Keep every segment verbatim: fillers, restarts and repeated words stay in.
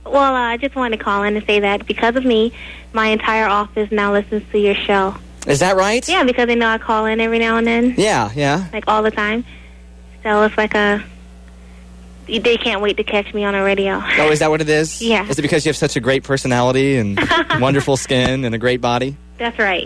Well, uh, I just wanted to call in and say that because of me, my entire office now listens to your show. Is that right? Yeah, because they know I call in every now and then. Yeah, yeah. Like all the time. So it's like a... They can't wait to catch me on the radio. Oh, is that what it is? Yeah. Is it because you have such a great personality and wonderful skin and a great body? That's right.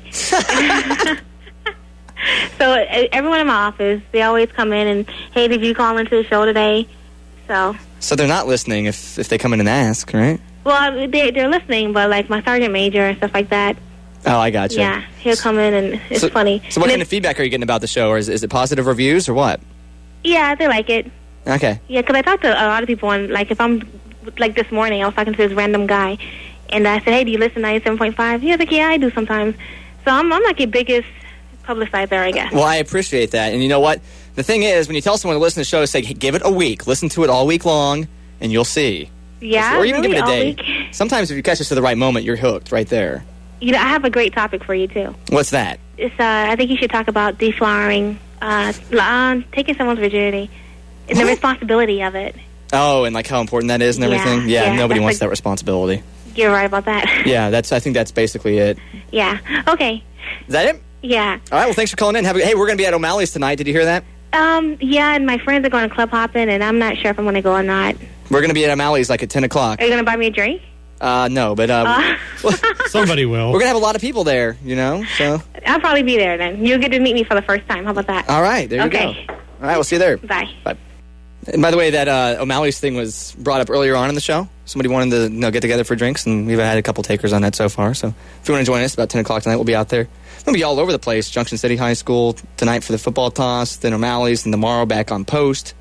So everyone in my office, they always come in and, hey, did you call into the show today? So So they're not listening if, if they come in and ask, right? Well, they, they're listening, but like my sergeant major and stuff like that. Oh, I got you. Yeah, he'll come in and it's so, funny. So what and kind of feedback are you getting about the show? Or is, is it positive reviews or what? Yeah, they like it. Okay. Yeah, because I talked to a lot of people, and like if I'm, like this morning, I was talking to this random guy, and I said, hey, do you listen to ninety-seven point five? He was like, yeah, I do sometimes. So I'm, I'm like your biggest publicizer, I guess. Well, I appreciate that. And you know what? The thing is, when you tell someone to listen to the show, say, hey, give it a week. Listen to it all week long, and you'll see. Yeah, Or even really, give it a all day. week. Sometimes if you catch us to the right moment, you're hooked right there. You know, I have a great topic for you, too. What's that? It's, uh, I think you should talk about deflowering, uh, uh, taking someone's virginity, and the responsibility of it. Oh, and like how important that is and Yeah, everything? Yeah, yeah, nobody that's wants like- that responsibility. You're right about that. Yeah, that's. I think that's basically it. Yeah. Okay. Is that it? Yeah. All right, well, thanks for calling in. Have a, hey, we're going to be at O'Malley's tonight. Did you hear that? Um, yeah, and my friends are going to club hopping, and I'm not sure if I'm going to go or not. We're going to be at O'Malley's like at ten o'clock. Are you going to buy me a drink? Uh, no, but uh, Uh, Somebody will. we're going to have a lot of people there, you know, so. I'll probably be there then. You'll get to meet me for the first time. How about that? All right, there you Okay. go. All right, we'll see you there. Bye. Bye. And by the way, that uh, O'Malley's thing was brought up earlier on in the show. Somebody wanted to you know, get together for drinks, and we've had a couple takers on that so far. So if you want to join us, about ten o'clock tonight, we'll be out there. We'll be all over the place. Junction City High School tonight for the football toss, then O'Malley's, and tomorrow back on Post.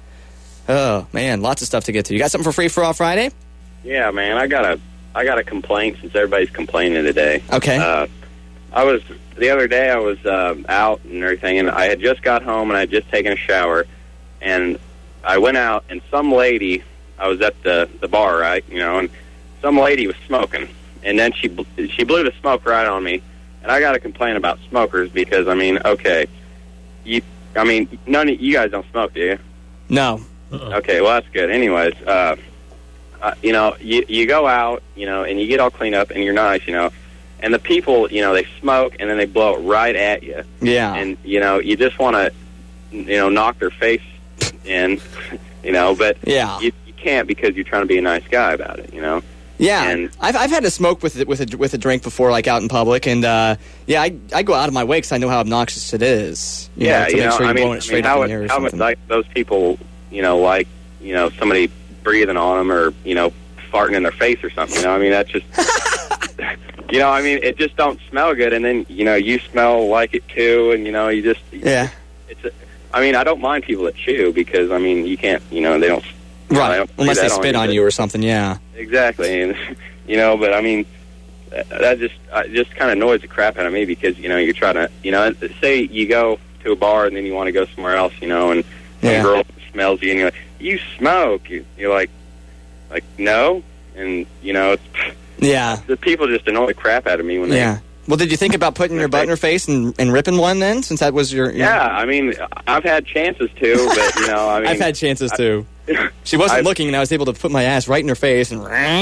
Oh, man, lots of stuff to get to. You got something for Free for All Friday? Yeah, man, I got a I got a complaint since everybody's complaining today. Okay. Uh, I was the other day. I was uh, out and everything, and I had just got home and I had just taken a shower, and I went out and some lady. I was at the the bar, right? You know, and some lady was smoking, and then she bl- she blew the smoke right on me, and I got to complain about smokers because I mean, okay, you, I mean, none of you guys don't smoke, do you? No. Uh-oh. Okay, well, that's good. Anyways, uh, uh, you know, you, you go out, you know, and you get all cleaned up, and you're nice, you know, and the people, you know, they smoke, and then they blow it right at you. Yeah. And, you know, you just want to, you know, knock their face in, you know, but Yeah. you, you can't because you're trying to be a nice guy about it, you know. Yeah, And- I've I've had to smoke with it- with a, with a drink before, like out in public, and uh, yeah, I I go out of my way because I know how obnoxious it is. You yeah, know, to you make know, sure I you're mean, blowing it I straight mean up how in the air would, or how would something. like those people, you know, like, you know, somebody breathing on them or, you know, farting in their face or something, you know, I mean, that's just, you know, I mean, it just don't smell good, and then, you know, you smell like it too, and, you know, you just, Yeah. it's, a, I mean, I don't mind people that chew because, I mean, you can't, you know, they don't, you know, Right, they don't unless do they that spit on but- you or something, yeah. Exactly, and, you know, but I mean, that- that just, uh, just kind of annoys the crap out of me because, you know, you're trying to, you know, say you go to a bar and then you want to go somewhere else, you know, and some Yeah. girl smells you and you're like, you smoke. You- You're like, like, no, and, you know, it's, Yeah, the people just annoy the crap out of me when they... yeah. Well, did you think about putting your butt in her face and, and ripping one then, since that was your... your Yeah, I mean, I've had chances to, but, you know, I mean... I've had chances too. She wasn't I've- looking, and I was able to put my ass right in her face and...